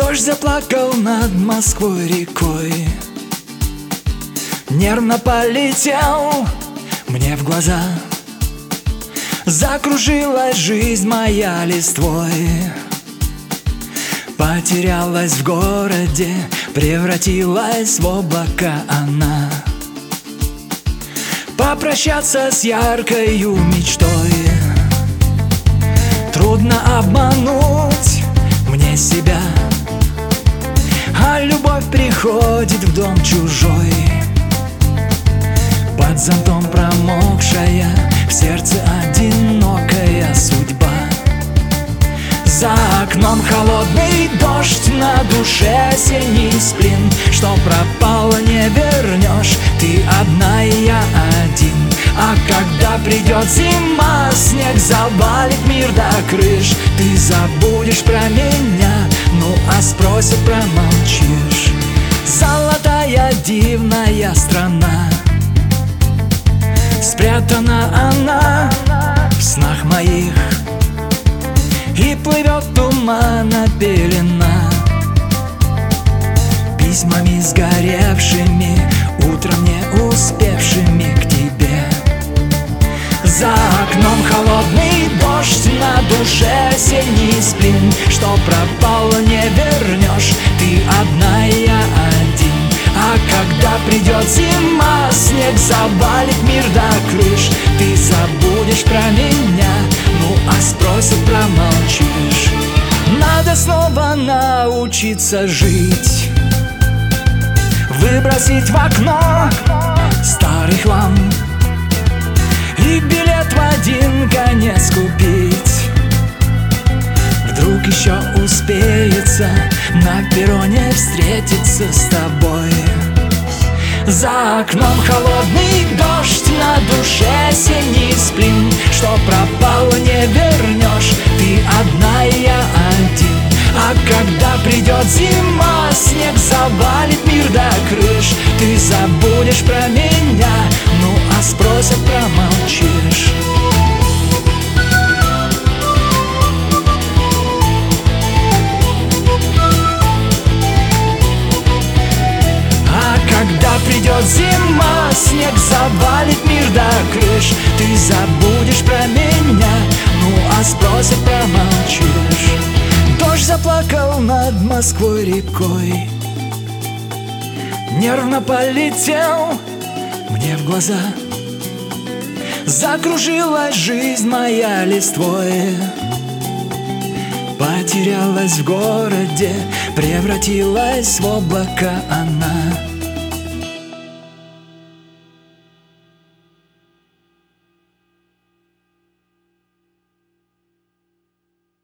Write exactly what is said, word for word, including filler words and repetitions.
Дождь заплакал над Москвой рекой, нервно полетел мне в глаза. Закружилась жизнь моя листвой, потерялась в городе, превратилась в облака она. Попрощаться с яркою мечтой трудно обмануть мне себя, а любовь приходит в дом чужой, под зонтом промокшая, в сердце одинокая судьба. За окном холодный дождь, на душе осенний сплин. Что пропало, не вернешь, ты одна и я один. А когда придет зима, снег завалит мир до крыш, ты забудешь про меня, ну а спросят, промолчишь. Золотая дивная страна, спрятана она в снах моих, и плывет тумана пелена письмами сгоревшими, утром не успевшими к тебе. За окном холодный дождь, на душе осенний сплин. Что пропало, не вернешь, ты одна и я один. А когда придет зима, снег завалит мир до крыш, ты забудешь про меня, ну а спросят, промолчишь. Надо снова научиться жить, выбросить в окно старый хлам и билет в один конец купить. Вдруг еще успеется на перроне встретиться с тобой. За окном холодный дождь, на душе осенний сплин. Что пропало, не вернешь, ты одна и я один. А когда придет зима, снег завалит мир до крыш, ты забудешь про меня, ну а спросят, промолчишь. Придет зима, снег завалит мир до крыш, ты забудешь про меня, ну а спросят, промолчишь. Дождь заплакал над Москвой рекой, нервно полетел мне в глаза. Закружилась жизнь моя листвой, потерялась в городе, превратилась в облака она.